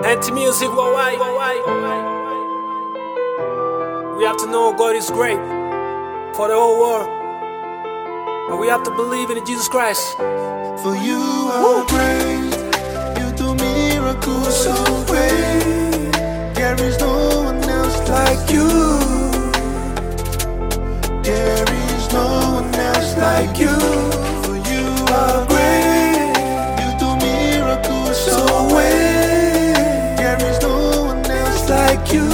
Anti-music worldwide. We have to know God is great for the whole world, and we have to believe in Jesus Christ. For you are great, you do miracles so great. There is no one else like you. There is no one else like you. For you are great, you do miracles so great. There is no one else like you.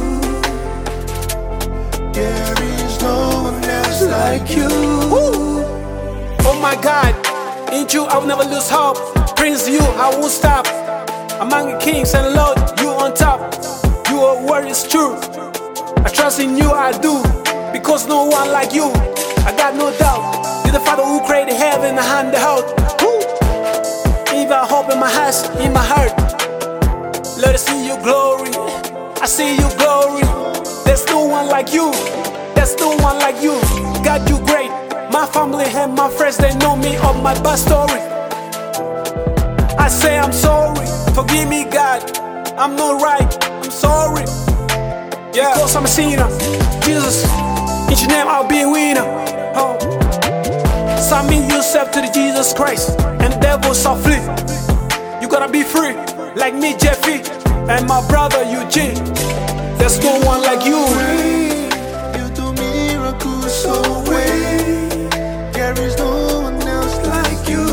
There is no one else like you. Oh my God, in you I will never lose hope. Praise you, I won't stop. Among the kings and Lord, you on top. Your word is true. I trust in you, I do, because no one like you. I got no doubt. You're the Father who created heaven and the earth. Even I hope in my eyes, in my heart. Let us see your glory. I see your glory. There's no one like you. There's no one like you. God, you great. My family and my friends, they know me of my past story. I say I'm sorry. Forgive me, God. I'm not right. I'm sorry. Yeah, because I'm a sinner. Jesus, in your name I'll be a winner. Oh. Submit yourself to the Jesus Christ, and the devil shall flee. You gotta be free, like me, Jeffy, and my brother Eugene. There's no one like you. You do miracles so great. There is no one else like you.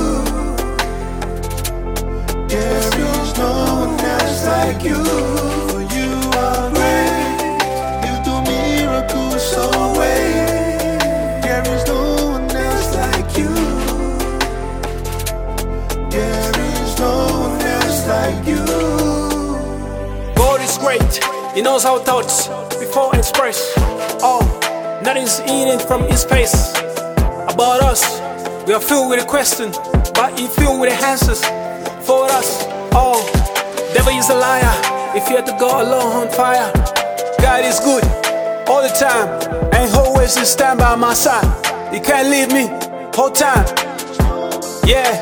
There is no one else like you. For you are great. You do miracles so great. There is no one else like you. There is no one else like you. God is great. He knows our thoughts before express. Oh, nothing's hidden from His face. About us, we are filled with a question, but He filled with the answers for us. Oh, devil is a liar. If you had to go alone on fire, God is good all the time, and always He stand by my side. He can't leave me whole time. Yeah.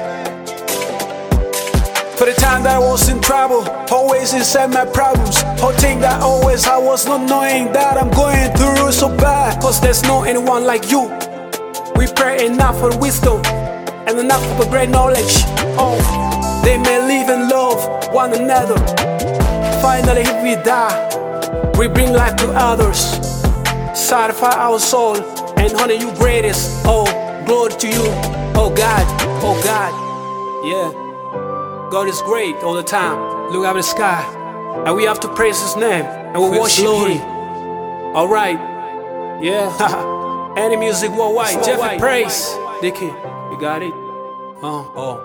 For the time that I was in trouble, always He said my problems. Whole thing that always I was not knowing that I'm going through so bad. Cause there's no anyone like you. We pray enough for wisdom and enough for great knowledge. Oh, they may live and love one another. Finally if we die, we bring life to others. Satisfy our soul and honor you greatest. Oh, glory to you, oh God, oh God. Yeah. God is great all the time. Look up at the sky, and we have to praise His name, and we worship Him. Alright, yeah. Anti-music worldwide. Jeffy praise. Dicky, you got it? Oh.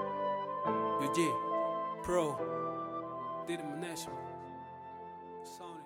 UG, Pro, did it national.